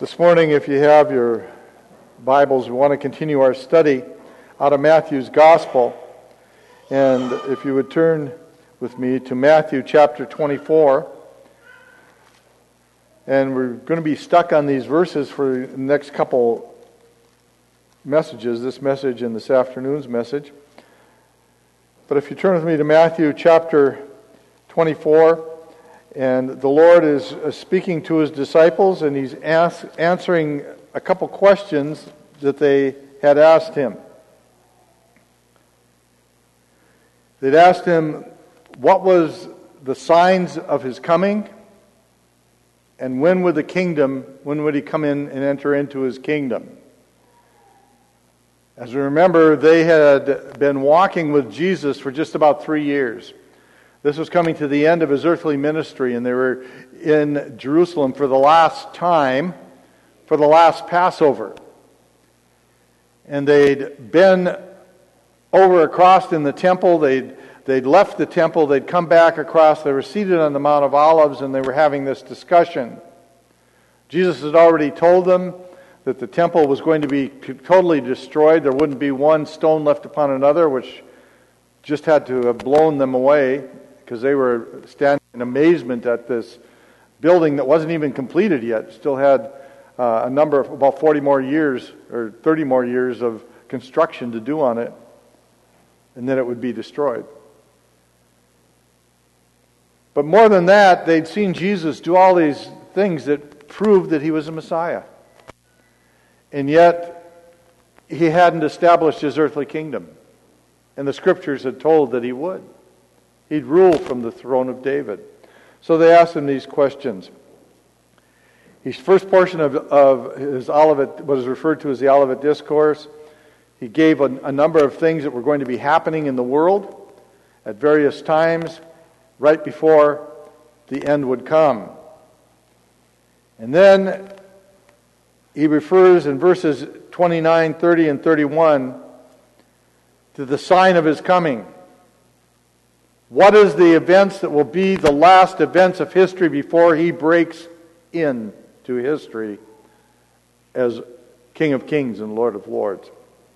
This morning, if you have your Bibles, we want to continue our study out of Matthew's Gospel. And if you would turn with me to Matthew chapter 24. And we're going to be stuck on these verses for the next couple messages, this message and this afternoon's message. But if you turn with me to Matthew chapter 24, and the Lord is speaking to His disciples, and He's answering a couple questions that they had asked Him. They'd asked Him, what was the signs of His coming? And when would He come in and enter into His kingdom? As we remember, they had been walking with Jesus for just about 3 years. This was coming to the end of His earthly ministry, and they were in Jerusalem for the last time, for the last Passover. And they'd been over across in the temple, they'd left the temple, they'd come back across, they were seated on the Mount of Olives, and they were having this discussion. Jesus had already told them that the temple was going to be totally destroyed. There wouldn't be one stone left upon another, which just had to have blown them away, because they were standing in amazement at this building that wasn't even completed yet. Still had a number of about 40 more years or 30 more years of construction to do on it, and then it would be destroyed. But more than that, they'd seen Jesus do all these things that proved that He was a Messiah. And yet, He hadn't established His earthly kingdom. And the Scriptures had told that He would. He'd rule from the throne of David. So they asked Him these questions. His first portion of His Olivet, what is referred to as the Olivet Discourse, He gave a number of things that were going to be happening in the world at various times, right before the end would come. And then He refers in verses 29, 30, and 31 to the sign of His coming. What is the events that will be the last events of history before He breaks into history as King of Kings and Lord of Lords?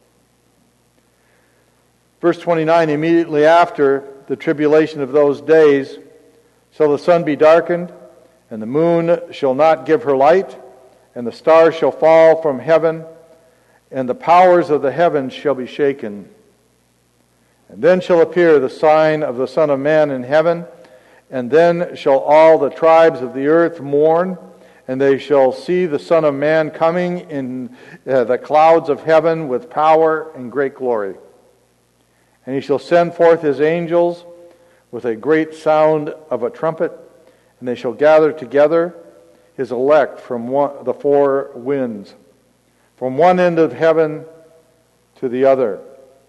Verse 29, immediately after the tribulation of those days, shall the sun be darkened, and the moon shall not give her light, and the stars shall fall from heaven, and the powers of the heavens shall be shaken. And then shall appear the sign of the Son of Man in heaven, and then shall all the tribes of the earth mourn, and they shall see the Son of Man coming in the clouds of heaven with power and great glory. And He shall send forth His angels with a great sound of a trumpet, and they shall gather together His elect from the four winds, from one end of heaven to the other.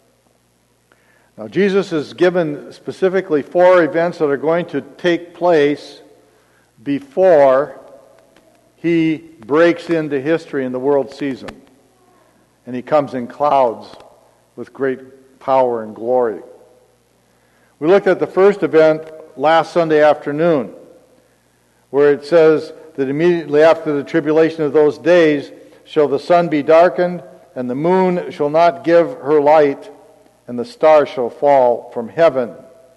Now, Jesus is given specifically 4 events that are going to take place before He breaks into history and the world sees Him. And He comes in clouds with great power and glory. We looked at the first event last Sunday afternoon, where it says that immediately after the tribulation of those days shall the sun be darkened, and the moon shall not give her light, and the stars shall fall from heaven.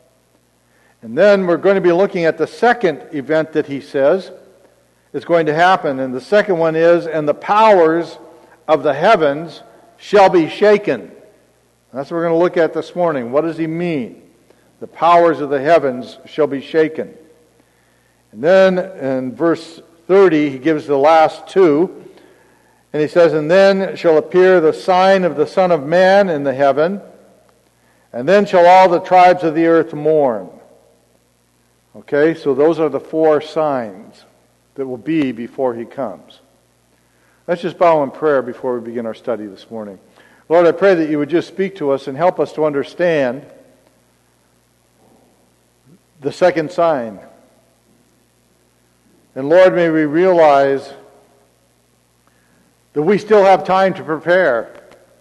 And then we're going to be looking at the second event that He says is going to happen. And the second one is, and the powers of the heavens shall be shaken. And that's what we're going to look at this morning. What does He mean? The powers of the heavens shall be shaken. And then in verse 30, He gives the last two. And He says, and then shall appear the sign of the Son of Man in the heaven, and then shall all the tribes of the earth mourn. Okay, so those are the 4 signs that will be before He comes. Let's just bow in prayer before we begin our study this morning. Lord, I pray that You would just speak to us and help us to understand the second sign. And Lord, may we realize that we still have time to prepare.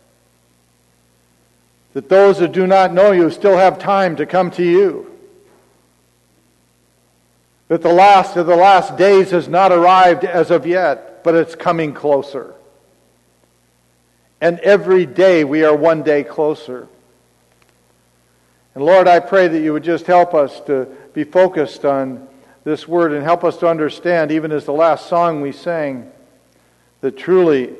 That those that do not know You still have time to come to You. That the last of the last days has not arrived as of yet. but it's coming closer. And every day we are one day closer. And Lord, I pray that you would just help us to be focused on this word and help us to understand, even as the last song we sang, that truly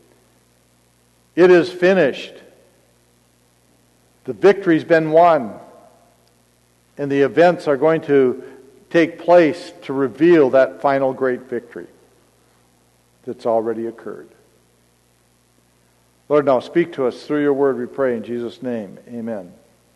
it is finished. The victory's been won. And the events are going to take place to reveal that final great victory that's already occurred. Lord, now speak to us through your word, we pray in Jesus' name. Amen.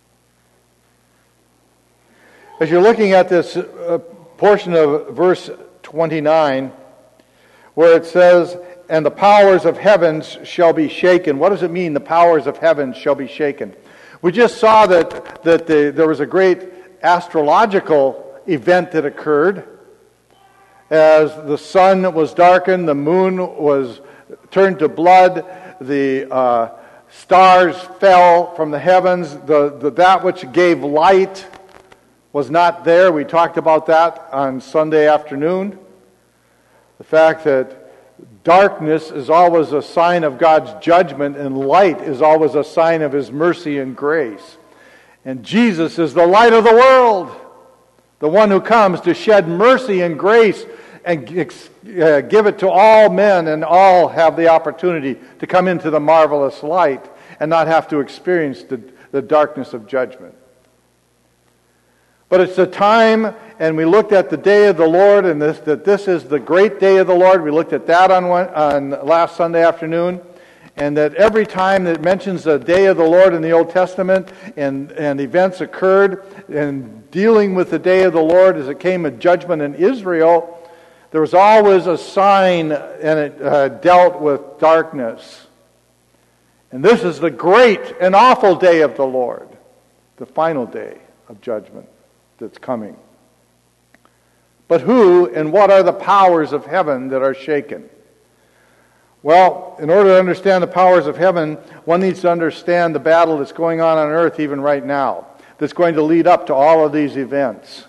As you're looking at this portion of verse 29, where it says, "And the powers of heavens shall be shaken." What does it mean, the powers of heavens shall be shaken? We just saw that there was a great astrological event that occurred. As the sun was darkened, the moon was turned to blood, the stars fell from the heavens, that which gave light was not there. We talked about that on Sunday afternoon. The fact that darkness is always a sign of God's judgment, and light is always a sign of His mercy and grace. And Jesus is the light of the world, the one who comes to shed mercy and grace and give it to all men, and all have the opportunity to come into the marvelous light and not have to experience the darkness of judgment. But it's the time, and we looked at the day of the Lord, and that this is the great day of the Lord. We looked at that on last Sunday afternoon, and that every time that it mentions the day of the Lord in the Old Testament, and events occurred, and dealing with the day of the Lord as it came a judgment in Israel, there was always a sign, and it dealt with darkness. And this is the great and awful day of the Lord, the final day of judgment that's coming. But who and what are the powers of heaven that are shaken? Well, in order to understand the powers of heaven, one needs to understand the battle that's going on earth even right now, that's going to lead up to all of these events.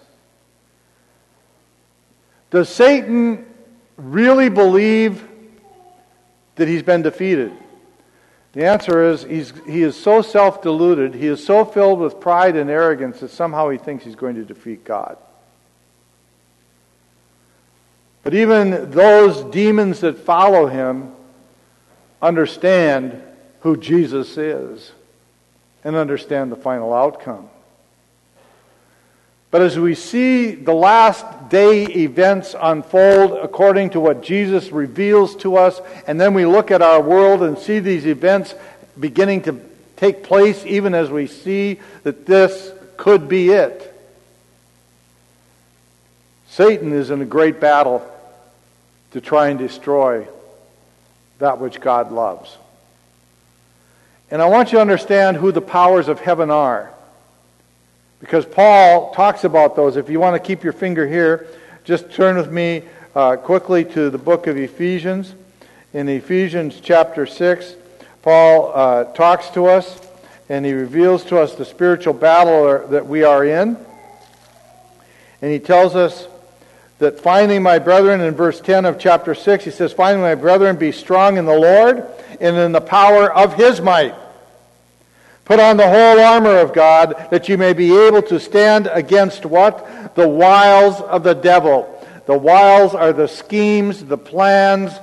Does Satan really believe that he's been defeated? The answer is he is so self-deluded, he is so filled with pride and arrogance that somehow he thinks he's going to defeat God. But even those demons that follow him understand who Jesus is and understand the final outcome. But as we see the last day events unfold according to what Jesus reveals to us, and then we look at our world and see these events beginning to take place even as we see that this could be it, Satan is in a great battle to try and destroy that which God loves. And I want you to understand who the powers of heaven are, because Paul talks about those. If you want to keep your finger here, just turn with me quickly to the book of Ephesians. In Ephesians chapter 6, Paul talks to us, and he reveals to us the spiritual battle that we are in. And he tells us that finally, my brethren, in verse 10 of chapter 6, he says, "Finally, my brethren, be strong in the Lord and in the power of His might. Put on the whole armor of God, that you may be able to stand against" what? "The wiles of the devil." The wiles are the schemes, the plans,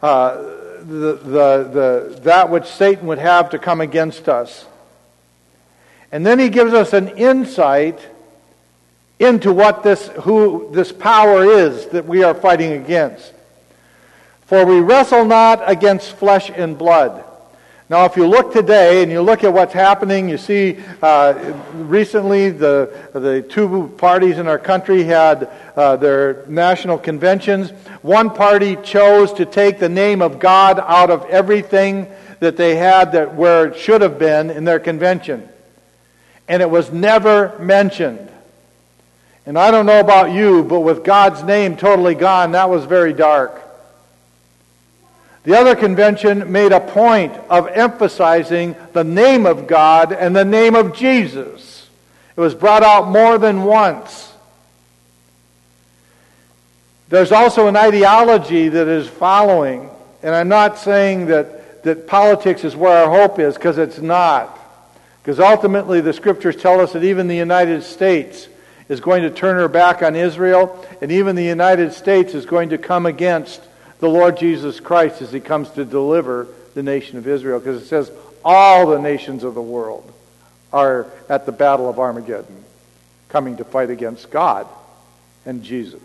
that which Satan would have to come against us. And then he gives us an insight into who this power is that we are fighting against. "For we wrestle not against flesh and blood." Now, if you look today and you look at what's happening, you see recently the two parties in our country had their national conventions. One party chose to take the name of God out of everything that they had where it should have been in their convention. And it was never mentioned. And I don't know about you, but with God's name totally gone, that was very dark. The other convention made a point of emphasizing the name of God and the name of Jesus. It was brought out more than once. There's also an ideology that is following, and I'm not saying that politics is where our hope is, because it's not. Because ultimately the Scriptures tell us that even the United States is going to turn her back on Israel, and even the United States is going to come against the Lord Jesus Christ as He comes to deliver the nation of Israel. Because it says all the nations of the world are at the battle of Armageddon, coming to fight against God and Jesus.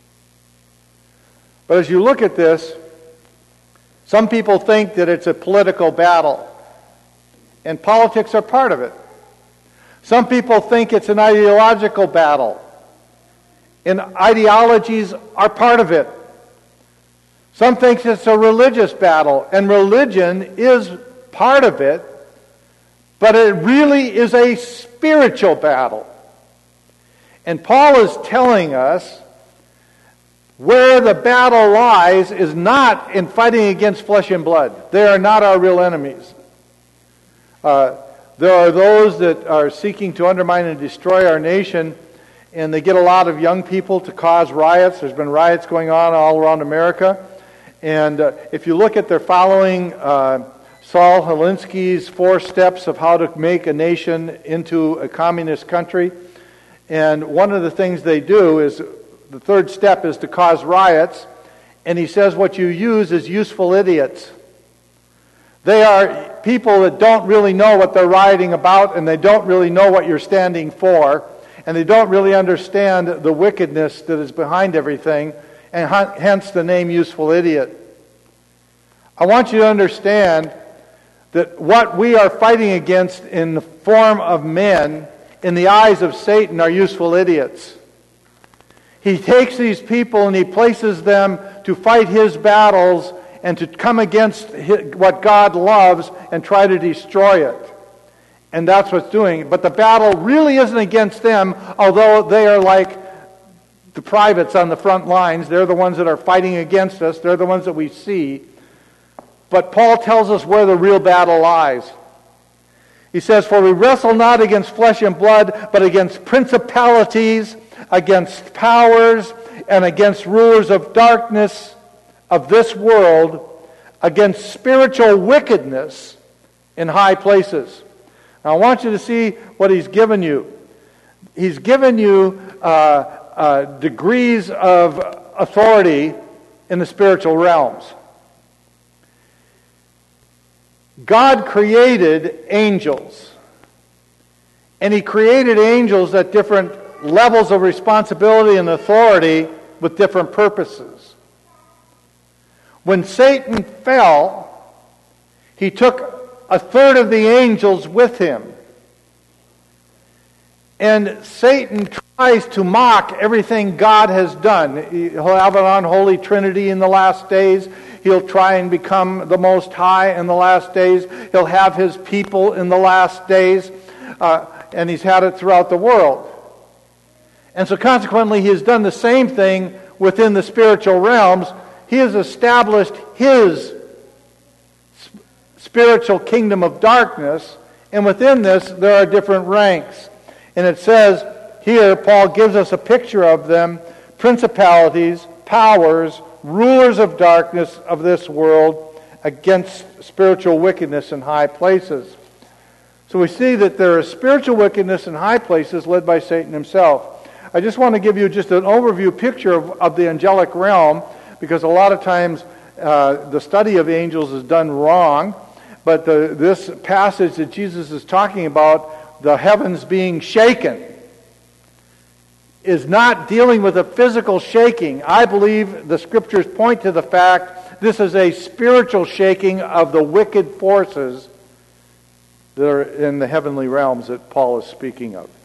But as you look at this, some people think that it's a political battle, and politics are part of it. Some people think it's an ideological battle, and ideologies are part of it. Some think it's a religious battle, and religion is part of it, but it really is a spiritual battle. And Paul is telling us where the battle lies is not in fighting against flesh and blood. They are not our real enemies. There are those that are seeking to undermine and destroy our nation, and they get a lot of young people to cause riots. There's been riots going on all around America. And if you look at their following Saul Alinsky's 4 steps of how to make a nation into a communist country, and one of the things they do is, the 3rd step is to cause riots, and he says what you use is useful idiots. They are people that don't really know what they're rioting about, and they don't really know what you're standing for, and they don't really understand the wickedness that is behind everything, and hence the name useful idiot. I want you to understand that what we are fighting against in the form of men, in the eyes of Satan, are useful idiots. He takes these people and he places them to fight his battles and to come against what God loves and try to destroy it. And that's what's doing. But the battle really isn't against them, although they are like the privates on the front lines. They're the ones that are fighting against us. They're the ones that we see. But Paul tells us where the real battle lies. He says, "For we wrestle not against flesh and blood, but against principalities, against powers, and against rulers of darkness of this world, against spiritual wickedness in high places." Now I want you to see what he's given you. He's given you degrees of authority in the spiritual realms. God created angels, and He created angels at different levels of responsibility and authority with different purposes. When Satan fell, he took 1/3 of the angels with him. And Satan tries to mock everything God has done. He'll have an unholy trinity in the last days. He'll try and become the Most High in the last days. He'll have His people in the last days. And he's had it throughout the world. And so consequently, he has done the same thing within the spiritual realms. He has established his spiritual kingdom of darkness, and within this there are different ranks. And it says here, Paul gives us a picture of them: principalities, powers, rulers of darkness of this world, against spiritual wickedness in high places. So we see that there is spiritual wickedness in high places led by Satan himself. I just want to give you just an overview picture of the angelic realm, because a lot of times the study of angels is done wrong. But this passage that Jesus is talking about, the heavens being shaken, is not dealing with a physical shaking. I believe the Scriptures point to the fact this is a spiritual shaking of the wicked forces that are in the heavenly realms that Paul is speaking of.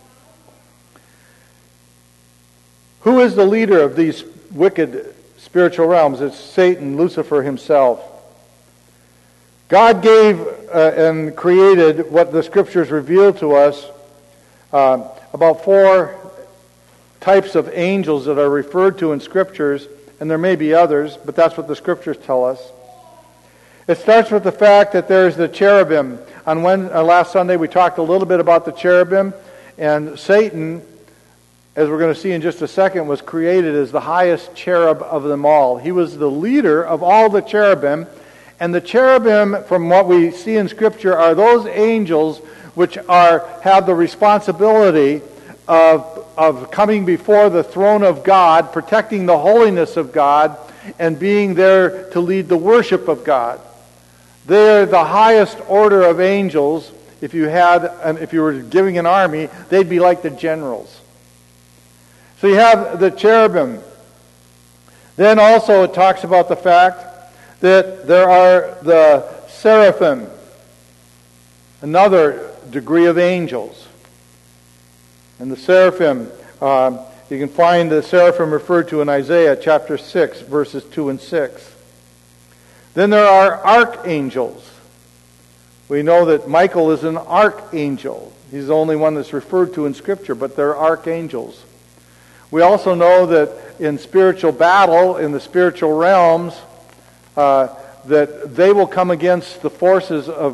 Who is the leader of these wicked spiritual realms? It's Satan, Lucifer himself. God gave and created what the Scriptures reveal to us, about 4 types of angels that are referred to in Scriptures, and there may be others, but that's what the Scriptures tell us. It starts with the fact that there's the cherubim. On last Sunday we talked a little bit about the cherubim, and Satan as we're going to see in just a second, was created as the highest cherub of them all. He was the leader of all the cherubim. And the cherubim, from what we see in Scripture, are those angels which have the responsibility of coming before the throne of God, protecting the holiness of God, and being there to lead the worship of God. They're the highest order of angels. If you were giving an army, they'd be like the generals. So you have the cherubim. Then also it talks about the fact that there are the seraphim, another degree of angels. And the seraphim, you can find the seraphim referred to in Isaiah chapter 6, verses 2 and 6. Then there are archangels. We know that Michael is an archangel. He's the only one that's referred to in Scripture, but they're archangels. We also know that in spiritual battle, in the spiritual realms, that they will come against the forces of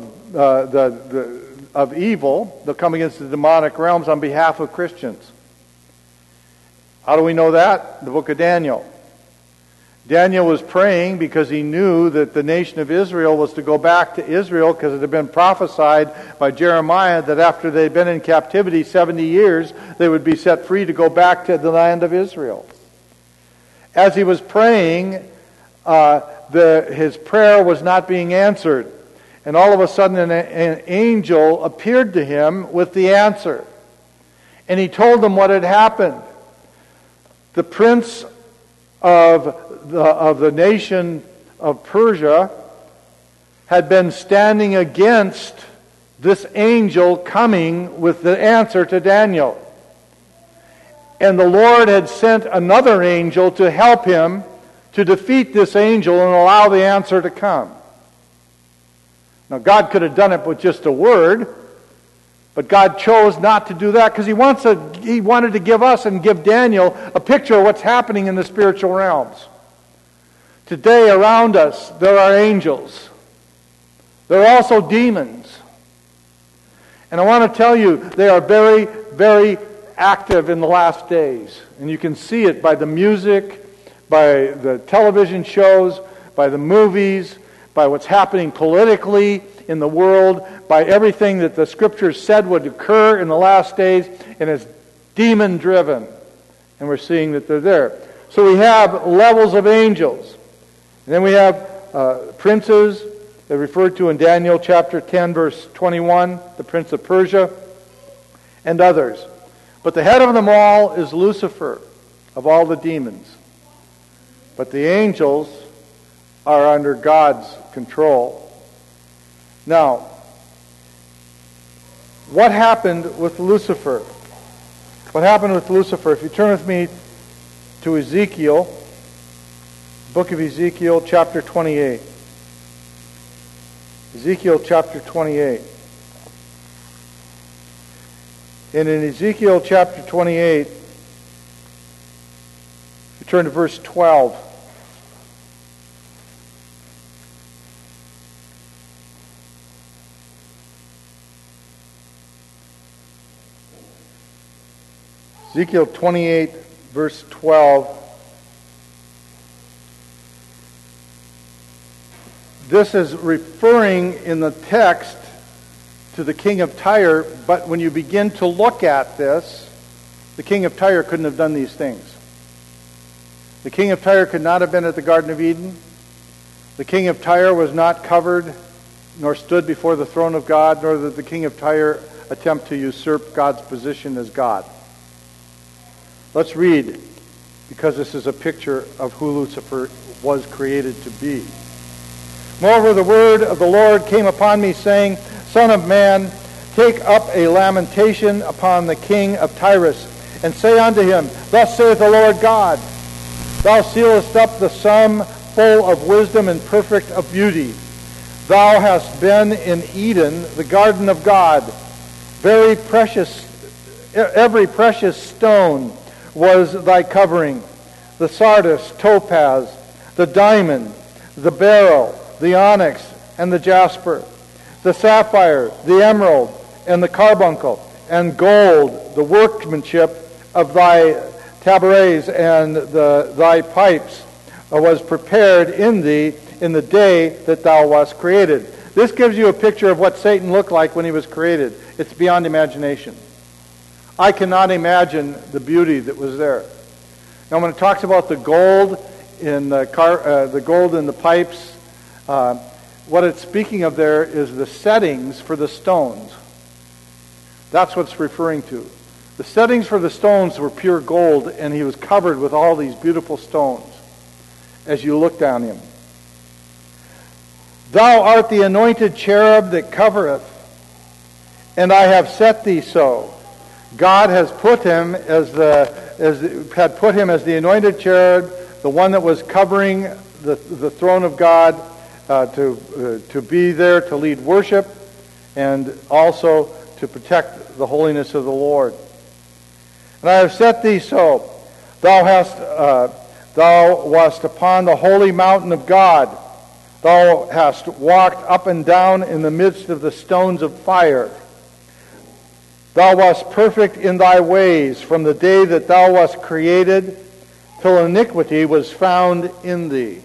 evil. They'll come against the demonic realms on behalf of Christians. How do we know that? The book of Daniel. Daniel was praying because he knew that the nation of Israel was to go back to Israel, because it had been prophesied by Jeremiah that after they'd been in captivity 70 years, they would be set free to go back to the land of Israel. As he was praying, his prayer was not being answered. And all of a sudden an angel appeared to him with the answer. And he told him what had happened. The prince of the nation of Persia had been standing against this angel coming with the answer to Daniel. And the Lord had sent another angel to help him to defeat this angel and allow the answer to come. Now, God could have done it with just a word, but God chose not to do that because He wanted to give us and give Daniel a picture of what's happening in the spiritual realms. Today, around us, there are angels. There are also demons. And I want to tell you, they are very, very active in the last days. And you can see it by the music, by the television shows, by the movies, by what's happening politically in the world, by everything that the Scriptures said would occur in the last days, and it's demon-driven. And we're seeing that they're there. So we have levels of angels. And then we have princes, they're referred to in Daniel chapter 10, verse 21, the prince of Persia, and others. But the head of them all is Lucifer, of all the demons. But the angels are under God's control. Now, what happened with Lucifer? What happened with Lucifer? If you turn with me to Ezekiel, book of Ezekiel, chapter 28. Ezekiel chapter 28. And in Ezekiel chapter 28, you turn to verse 12. Ezekiel 28, verse 12. This is referring in the text to the king of Tyre, but when you begin to look at this, the king of Tyre couldn't have done these things. The king of Tyre could not have been at the Garden of Eden. The king of Tyre was not covered, nor stood before the throne of God, nor did the king of Tyre attempt to usurp God's position as God. Let's read, because this is a picture of who Lucifer was created to be. Moreover, the word of the Lord came upon me, saying, Son of man, take up a lamentation upon the king of Tyrus, and say unto him, Thus saith the Lord God, Thou sealest up the sum full of wisdom and perfect of beauty. Thou hast been in Eden, the garden of God. Every precious stone was thy covering, the sardius, topaz, the diamond, the beryl, the onyx, and the jasper, the sapphire, the emerald, and the carbuncle, and gold, the workmanship of thy tabrets and thy pipes was prepared in thee in the day that thou wast created. This gives you a picture of what Satan looked like when he was created. It's beyond imagination. I cannot imagine the beauty that was there. Now, when it talks about the gold in the gold in the pipes, what it's speaking of there is the settings for the stones. That's what it's referring to. The settings for the stones were pure gold, and he was covered with all these beautiful stones as you looked on him. Thou art the anointed cherub that covereth, and I have set thee so. God has put him as the anointed cherub, the one that was covering the throne of God, to be there to lead worship, and also to protect the holiness of the Lord. And I have set thee so. Thou wast upon the holy mountain of God. Thou hast walked up and down in the midst of the stones of fire. Thou wast perfect in thy ways from the day that thou wast created, till iniquity was found in thee.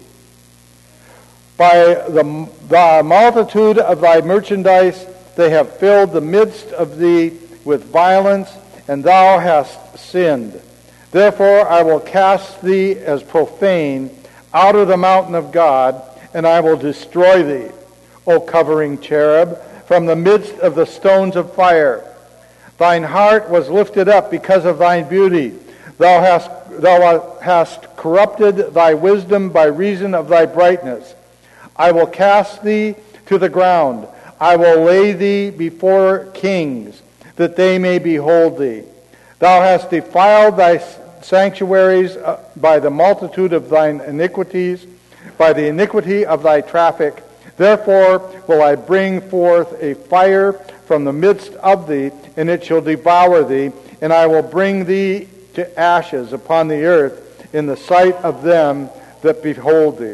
By the multitude of thy merchandise they have filled the midst of thee with violence, and thou hast sinned. Therefore I will cast thee as profane out of the mountain of God, and I will destroy thee, O covering cherub, from the midst of the stones of fire. Thine heart was lifted up because of thine beauty. Thou hast corrupted thy wisdom by reason of thy brightness. I will cast thee to the ground. I will lay thee before kings, that they may behold thee. Thou hast defiled thy sanctuaries by the multitude of thine iniquities, by the iniquity of thy traffic. Therefore will I bring forth a fire from the midst of thee, and it shall devour thee, and I will bring thee to ashes upon the earth in the sight of them that behold thee.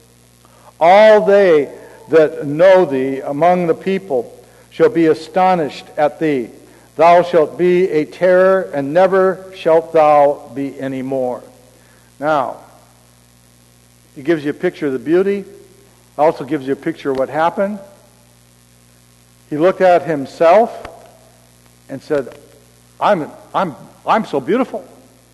All they that know thee among the people shall be astonished at thee. Thou shalt be a terror, and never shalt thou be any more. Now, it gives you a picture of the beauty. It also gives you a picture of what happened. He looked at himself and said, I'm so beautiful.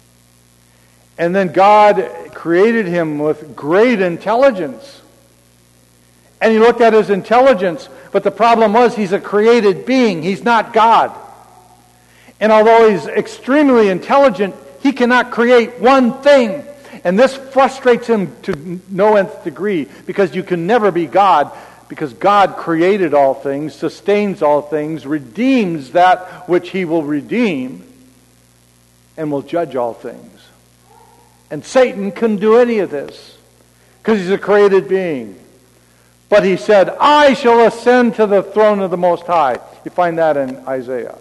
And then God created him with great intelligence. And he looked at his intelligence, but the problem was he's a created being. He's not God. And although he's extremely intelligent, he cannot create one thing. And this frustrates him to no nth degree, because you can never be God, because God created all things, sustains all things, redeems that which he will redeem, and will judge all things. And Satan couldn't do any of this, because he's a created being. But he said, I shall ascend to the throne of the Most High. You find that in Isaiah.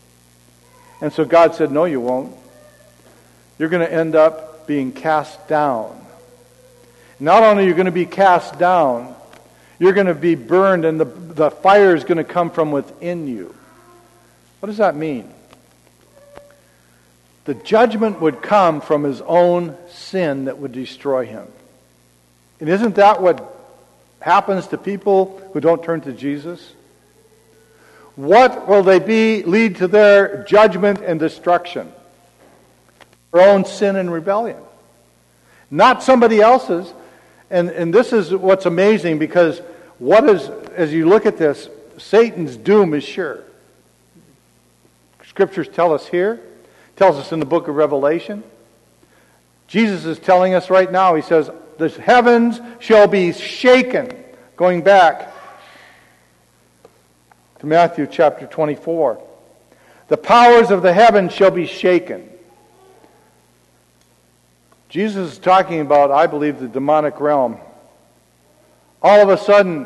And so God said, no, you won't. You're going to end up being cast down. Not only are you going to be cast down, you're going to be burned, and the fire is going to come from within you. What does that mean? The judgment would come from his own sin that would destroy him. And isn't that what happens to people who don't turn to Jesus? What will they lead to their judgment and destruction? Their own sin and rebellion. Not somebody else's. And this is what's amazing, because as you look at this, Satan's doom is sure. Scriptures tell us here, tells us in the book of Revelation. Jesus is telling us right now, he says, the heavens shall be shaken. Going back to Matthew chapter 24. The powers of the heavens shall be shaken. Jesus is talking about, I believe, the demonic realm. All of a sudden,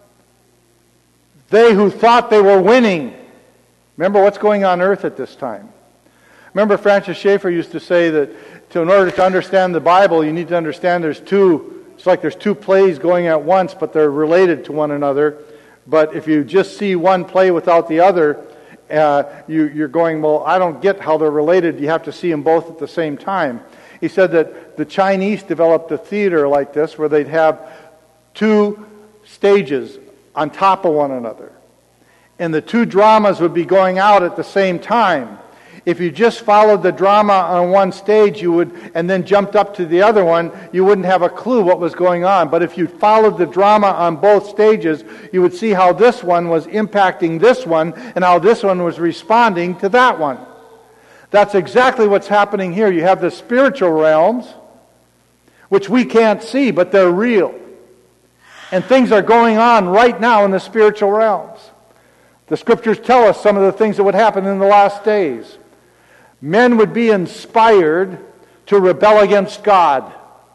they who thought they were winning. Remember what's going on earth at this time. Remember Francis Schaeffer used to say that in order to understand the Bible, you need to understand there's two plays going at once, but they're related to one another. But if you just see one play without the other, you're going, well, I don't get how they're related. You have to see them both at the same time. He said that the Chinese developed a theater like this where they'd have two stages on top of one another. And the two dramas would be going out at the same time. If you just followed the drama on one stage, and then jumped up to the other one, you wouldn't have a clue what was going on. But if you followed the drama on both stages, you would see how this one was impacting this one, and how this one was responding to that one. That's exactly what's happening here. You have the spiritual realms, which we can't see, but they're real. And things are going on right now in the spiritual realms. The Scriptures tell us some of the things that would happen in the last days. Men would be inspired to rebel against God.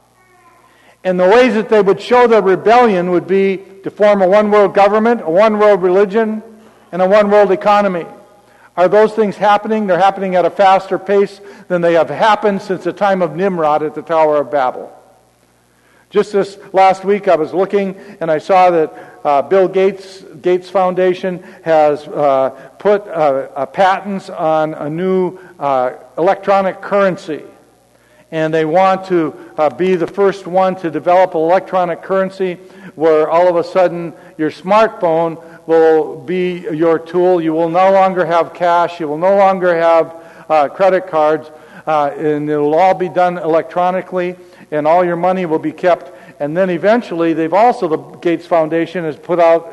And the ways that they would show their rebellion would be to form a one-world government, a one-world religion, and a one-world economy. Are those things happening? They're happening at a faster pace than they have happened since the time of Nimrod at the Tower of Babel. Just this last week I was looking and I saw that Bill Gates Foundation has put patents on a new electronic currency. And they want to be the first one to develop an electronic currency where all of a sudden your smartphone will be your tool. You will no longer have cash. You will no longer have credit cards. And it will all be done electronically. And all your money will be kept. And then eventually, the Gates Foundation has put out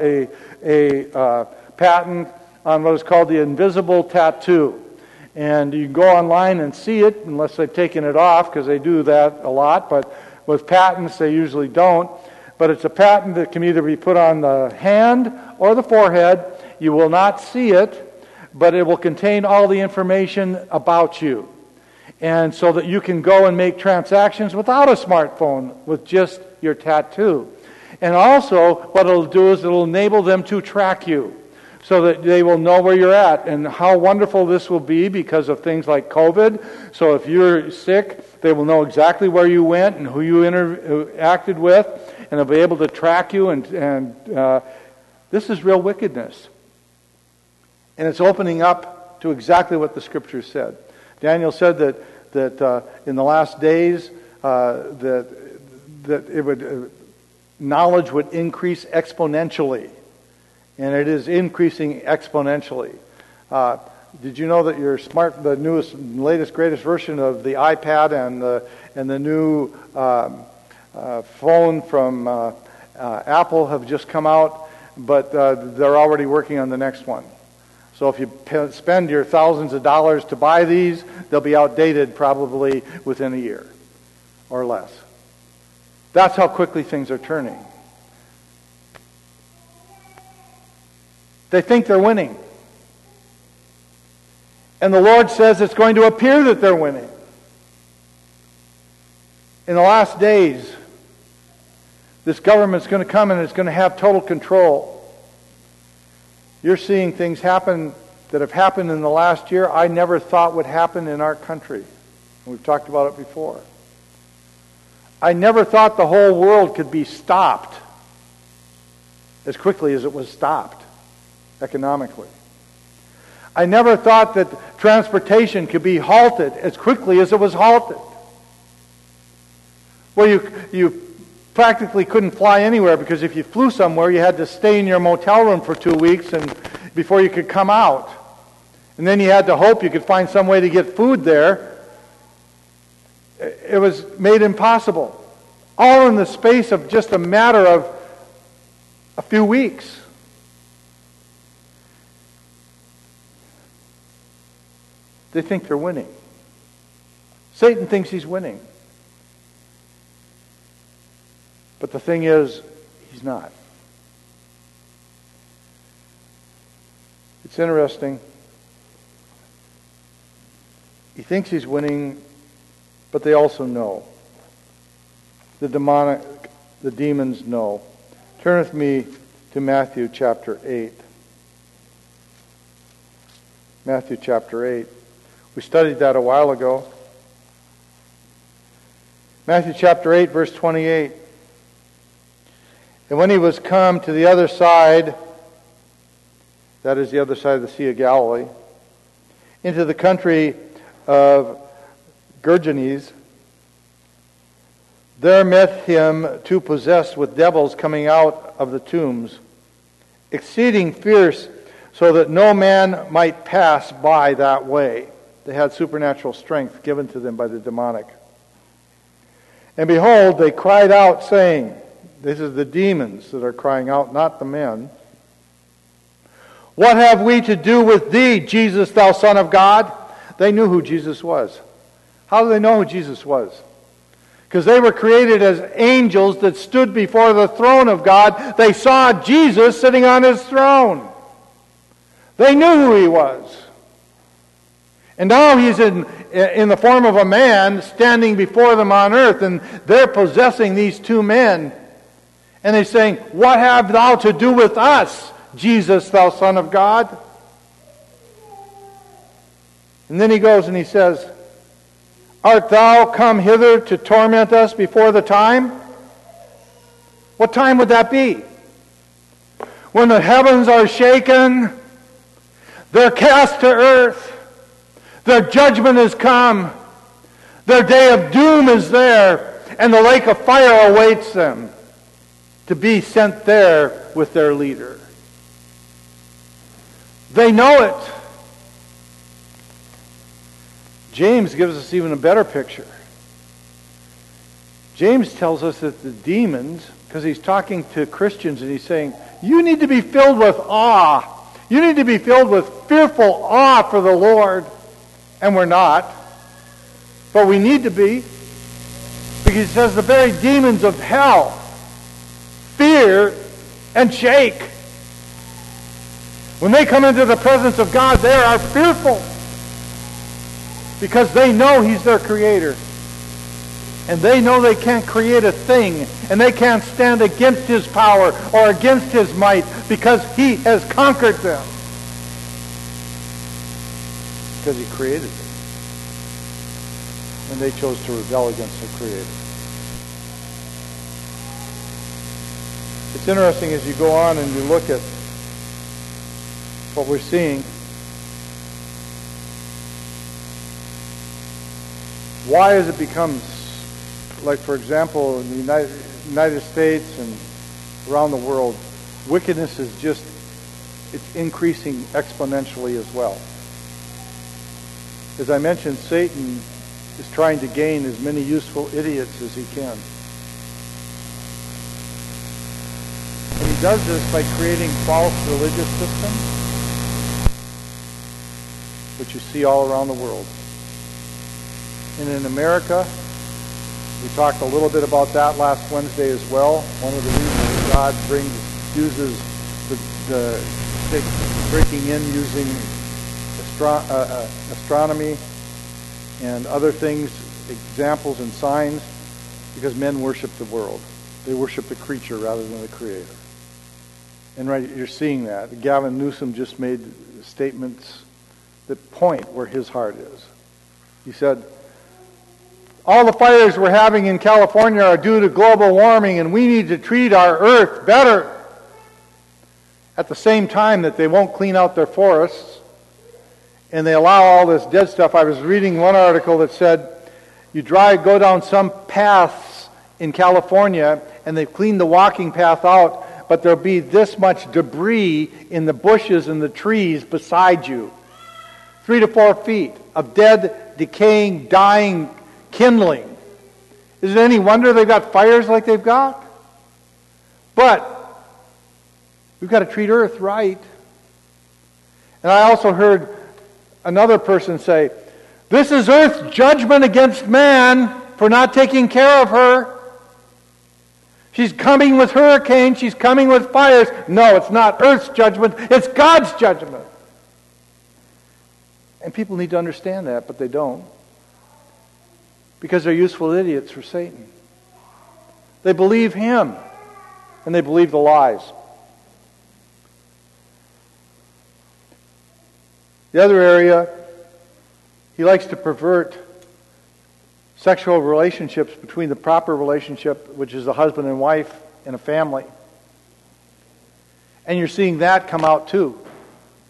a patent on what is called the invisible tattoo. And you can go online and see it, unless they've taken it off, because they do that a lot. But with patents, they usually don't. But it's a patent that can either be put on the hand or the forehead. You will not see it, but it will contain all the information about you. And so that you can go and make transactions without a smartphone, with just your tattoo. And also, what it'll do is it'll enable them to track you, so that they will know where you're at. And how wonderful this will be because of things like COVID. So if you're sick, they will know exactly where you went and who you interacted with, and they'll be able to track you. And this is real wickedness. And it's opening up to exactly what the Scriptures said. Daniel said that in the last days that it would knowledge would increase exponentially, and it is increasing exponentially. Did you know that the newest, latest, greatest version of the iPad and the new phone from Apple have just come out, but they're already working on the next one. So if you spend your thousands of dollars to buy these, they'll be outdated probably within a year or less. That's how quickly things are turning. They think they're winning. And the Lord says it's going to appear that they're winning. In the last days, this government's going to come and it's going to have total control. You're seeing things happen that have happened in the last year I never thought would happen in our country. We've talked about it before. I never thought the whole world could be stopped as quickly as it was stopped economically. I never thought that transportation could be halted as quickly as it was halted. Well, you practically couldn't fly anywhere because if you flew somewhere, you had to stay in your motel room for 2 weeks and before you could come out. And then you had to hope you could find some way to get food there. It was made impossible. All in the space of just a matter of a few weeks. They think they're winning. Satan thinks he's winning. But the thing is, he's not. It's interesting. He thinks he's winning, but they also know. The demons know. Turn with me to Matthew chapter 8. Matthew chapter 8. We studied that a while ago. Matthew chapter 8, verse 28. And when he was come to the other side, that is the other side of the Sea of Galilee, into the country of Gergenes. There met him two possessed with devils coming out of the tombs, exceeding fierce, so that no man might pass by that way. They had supernatural strength given to them by the demonic. And behold, they cried out, saying, this is the demons that are crying out, not the men. What have we to do with thee, Jesus, thou Son of God? They knew who Jesus was. How do they know who Jesus was? Because they were created as angels that stood before the throne of God. They saw Jesus sitting on his throne. They knew who he was. And now he's in the form of a man standing before them on earth, and they're possessing these two men. And they're saying, what have thou to do with us, Jesus, thou Son of God? And then he goes and he says, art thou come hither to torment us before the time? What time would that be? When the heavens are shaken, they're cast to earth, their judgment is come, their day of doom is there, and the lake of fire awaits them to be sent there with their leader. They know it. James gives us even a better picture. James tells us that the demons, because he's talking to Christians and he's saying, you need to be filled with awe. You need to be filled with fearful awe for the Lord. And we're not. But we need to be. Because he says the very demons of hell fear and shake. When they come into the presence of God, they are fearful. Because they know he's their creator. And they know they can't create a thing. And they can't stand against his power or against his might. Because he has conquered them. Because he created them. And they chose to rebel against their creator. It's interesting as you go on and you look at what we're seeing. Why has it become, like for example, in the United States and around the world, wickedness is just, it's increasing exponentially as well. As I mentioned, Satan is trying to gain as many useful idiots as he can. And he does this by creating false religious systems, which you see all around the world. And in America, we talked a little bit about that last Wednesday as well. One of the reasons God uses the breaking in using astronomy and other things, examples and signs, because men worship the world. They worship the creature rather than the creator. And right, you're seeing that. Gavin Newsom just made statements that point where his heart is. He said, all the fires we're having in California are due to global warming, and we need to treat our earth better. At the same time that they won't clean out their forests, and they allow all this dead stuff. I was reading one article that said, you go down some paths in California, and they've cleaned the walking path out, but there'll be this much debris in the bushes and the trees beside you. 3 to 4 feet of dead, decaying, dying kindling. Is it any wonder they've got fires like they've got? But we've got to treat earth right. And I also heard another person say, this is earth's judgment against man for not taking care of her. She's coming with hurricanes, she's coming with fires. No, it's not earth's judgment, it's God's judgment. And people need to understand that, but they don't. Because they're useful idiots for Satan. They believe him, and they believe the lies. The other area, he likes to pervert sexual relationships between the proper relationship, which is a husband and wife and a family. And you're seeing that come out too.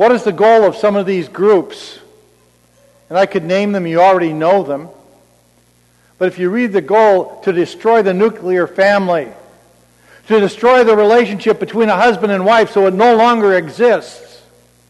What is the goal of some of these groups? And I could name them, you already know them. But if you read the goal, to destroy the nuclear family, to destroy the relationship between a husband and wife so it no longer exists,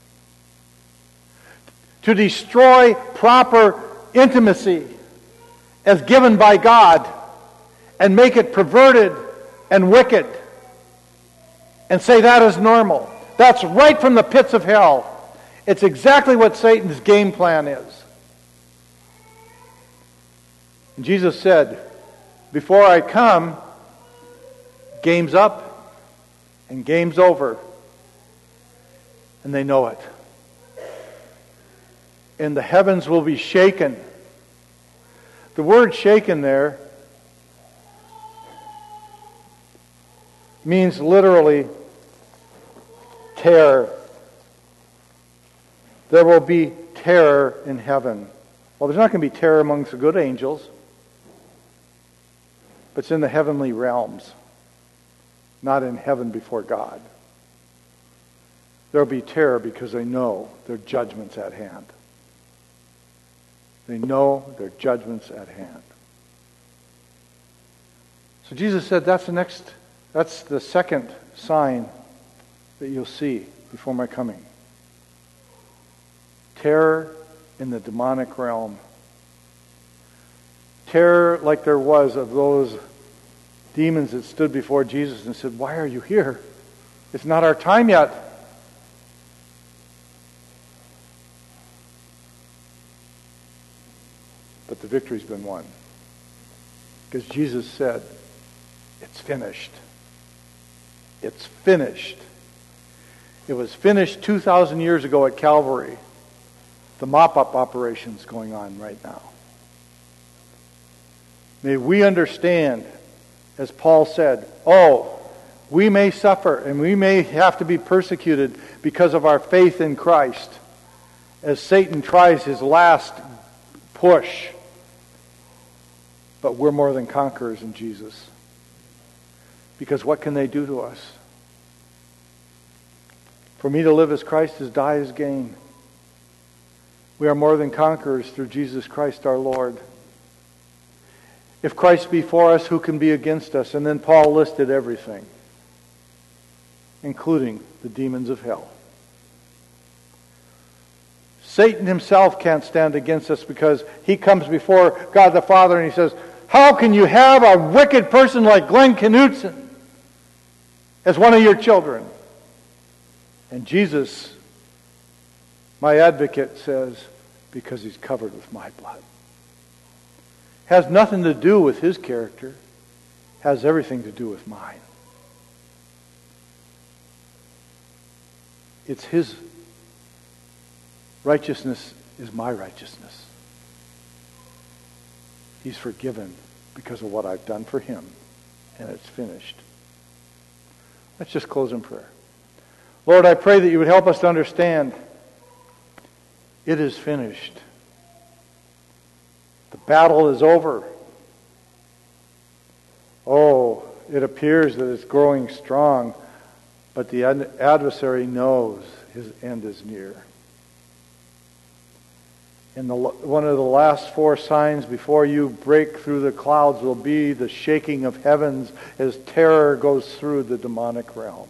to destroy proper intimacy as given by God and make it perverted and wicked and say that is normal. That's right from the pits of hell. It's exactly what Satan's game plan is. And Jesus said, before I come, game's up and game's over. And they know it. And the heavens will be shaken. The word shaken there means literally terror. There will be terror in heaven. Well, there's not going to be terror amongst the good angels, but it's in the heavenly realms, not in heaven before God. There will be terror because they know their judgment's at hand. They know their judgment's at hand. So Jesus said that's the second sign that you'll see before my coming. Terror in the demonic realm. Terror like there was of those demons that stood before Jesus and said, "Why are you here? It's not our time yet." But the victory's been won. Because Jesus said, "It's finished. It's finished." It was finished 2,000 years ago at Calvary. The mop-up operation's going on right now. May we understand, as Paul said, we may suffer and we may have to be persecuted because of our faith in Christ as Satan tries his last push. But we're more than conquerors in Jesus. Because what can they do to us? For me to live as Christ, to die as gain. We are more than conquerors through Jesus Christ our Lord. If Christ be for us, who can be against us? And then Paul listed everything, including the demons of hell. Satan himself can't stand against us because he comes before God the Father and he says, "How can you have a wicked person like Glenn Knutson as one of your children?" And Jesus, my advocate, says, "Because he's covered with my blood." Has nothing to do with his character. Has everything to do with mine. It's his righteousness is my righteousness. He's forgiven because of what I've done for him. And it's finished. Let's just close in prayer. Lord, I pray that you would help us to understand it is finished. The battle is over. Oh, it appears that it's growing strong, but the adversary knows his end is near. And one of the last four signs before you break through the clouds will be the shaking of heavens as terror goes through the demonic realm.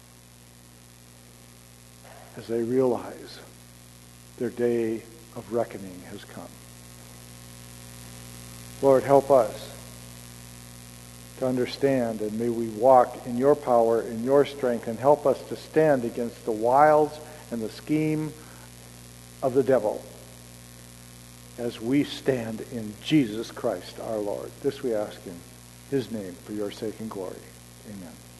As they realize their day of reckoning has come. Lord, help us to understand, and may we walk in your power, in your strength, and help us to stand against the wiles and the scheme of the devil as we stand in Jesus Christ our Lord. This we ask in his name for your sake and glory. Amen.